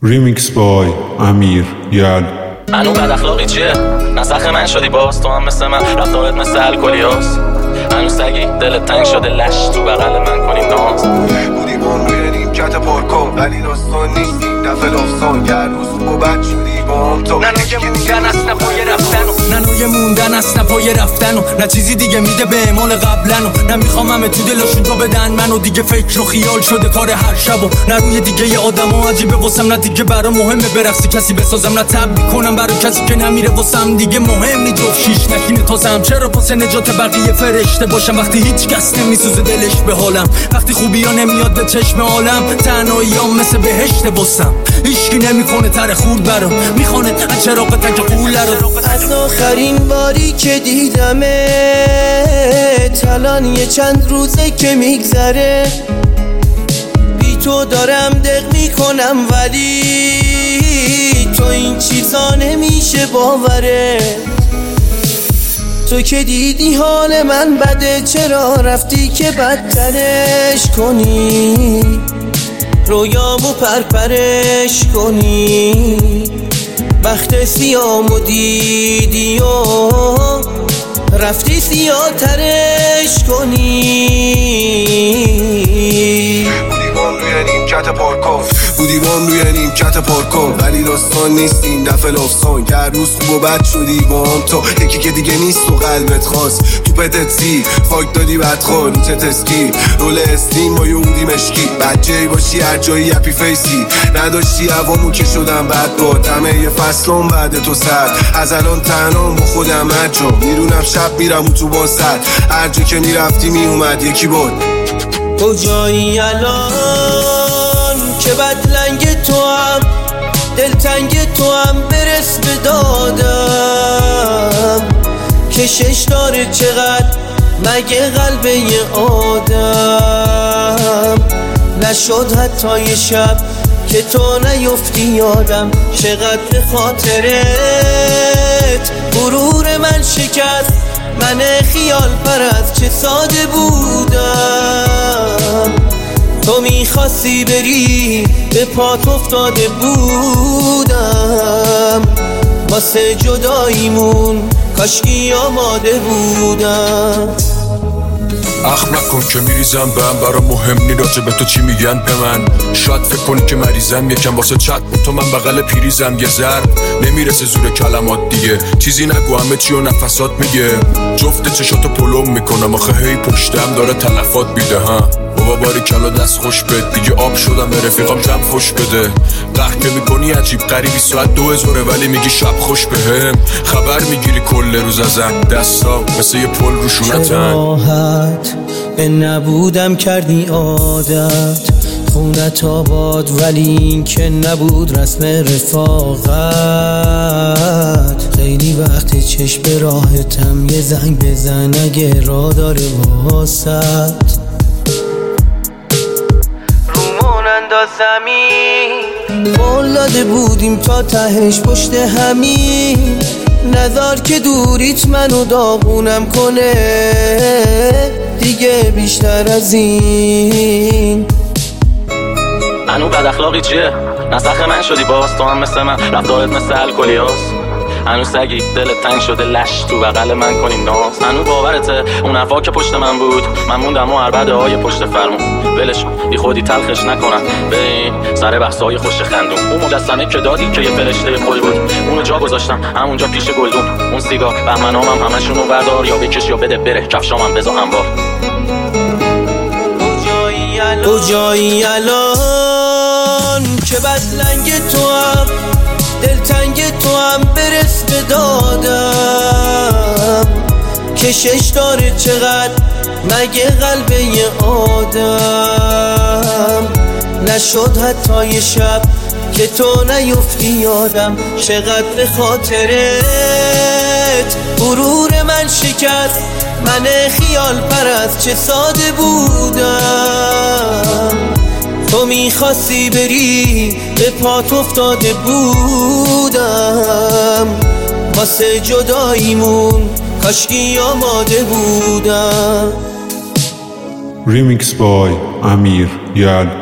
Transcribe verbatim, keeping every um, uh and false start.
ریمیکس بای امیر یل. هنو بد اخلاقی چیه؟ نسخ من شدی باز، تو هم مثل من رفتارت مثل الکلی هاست. هنو سگی دلت تنگ شده لش تو بغل من کنیم ناز. بودیم اون روی نیمکت پارکو ولی داستان نیستیم دفل افسان گر روز و بد شدی با هم تو. نه نوی موندن است نه پای رفتن و نه نوی موندن است نه پای رفتن و نه چیزی دیگه میده به اعمال قبلن و نه میخوام همه تو دلشون تو بدن منو دیگه فکر و خیال شده کار هر شب و نه روی دیگه ی آدم ها عجیبه واسم، نه دیگه برا مهمه برقصی کسی بسازم، نه تب میکنم برای کسی که نمیره واسم دیگه مهم نی جفت شیش نشینه تازم. چرا پس نجات بقیه فرشته باشم وقتی هیچ کس نمیسوزه دلش به حالم، وقتی خوبی ها نمیاد به چشم عالم، تنهایی ها مثل بهشت باسم، هیچکی نمیکنه تر خورد برام، میخونه از چراغ تک قول رو. از آخرین باری که دیدمه الان یه چند روزه که میگذره، بی تو دارم دق میکنم ولی تو این چیزا نمیشه باوره. تو که دیدی حال من بده چرا رفتی که بدترش کنی، رویامو پرپرش کنی، وقت سیامو دیدی و رفتی سیاه ترش کنی. بودیوان روی نیمکت پارکو بودیوان روی نیمکت پارکو ولی داستان نیستیم دفل افسان گر روز خوب و بد شدی با هم تو. یکی که دیگه نیست و قلبت خواست تو پتت سی فاک دادی بدخوار رو چت اسکی رول استیم با یهودی مشکی بچه باشی هر جایی یپی فیسی نداشتی هوامو که شدم بد با تمه یه فصلم بعد تو سرد از الان تنام با خودم هرجا میرونم شب میرم تو با سر هر جا که میرفتی میومد یکی بود. کجایی الان که بدلنگ تو هم دلتنگ تو هم برس به دادم، کشش داره چقدر مگه قلب یه آدم، نشد حتی یه شب که تو نیفتی یادم، چقدر به خاطرت غرور من شکست، من خیال پرست چه ساده بودم، تو میخواستی بری به پات افتاده بودم، واسه جداییمون کاشکی آماده بودم. اخ نکن که میریزم به هم برا مهم نی راجع به تو چی میگن به من، شاید فکر کنی که مریضم یکم واسه چت تو من بغل پیریزم، یه ضرب نمیرسه زور کلمات دیگه، چیزی نگو همه چی و نفسات میگه، جفت چشاتو پلوم میکنم آخه هی پشتم داره تلفات بیده ها. بابا باری کلا دست خوش بد دیگه آب شدم به رفیقام جمع خوش بده، قهر که میکنی عجیب غریبی ساعت دو زوره ولی میگی شب خوش بهم، خبر میگیری کل روز ازم دستا مثل یه پل روشونتن. راحت به نبودم کردی عادت خونت آباد ولی این که نبود رسم رفاقت، خیلی وقت چشم به راحتم یه زنگ بزن اگه را داره واسط، زمین قول داده بودیم تا تهش پشت همین، نذار که دوریت منو داغونم کنه دیگه بیشتر از این. هنو بد اخلاقی چیه؟ نسخ من شدی باز، تو هم مثل من رفتارت مثل الکلی هاست. هنو سگی دلت تنگ شده لش تو بغل من کنیم ناز. هنو باورته اون حرفا که پشت من بود من موندم و عربده های پشت فرمون ولش بی خودی تلخش نکنم به این سر بحثای خوش خندون. اون مجسمه که دادی که یه فرشته خل بود اونو جا گذاشتم همونجا پیش گلدون، اون سیگار بهمنامم همشونو بردار یا بکش یا بده بره کفشامم بذار هموار. کجایی الان که بدلنگ تو هم دلتنگ تو هم برس به دادم، کشش داره چقدر مگه قلب یه آدم، نشد حتی یه شب که تو نیفتی یادم، چقدر به خاطرت غرور من شکست، من خیال پرست چه ساده بودم، تو میخواستی بری به پات افتاده بودم، واسه جداییمون کاشکی آماده بودم. ریمیکس بای امیر یل.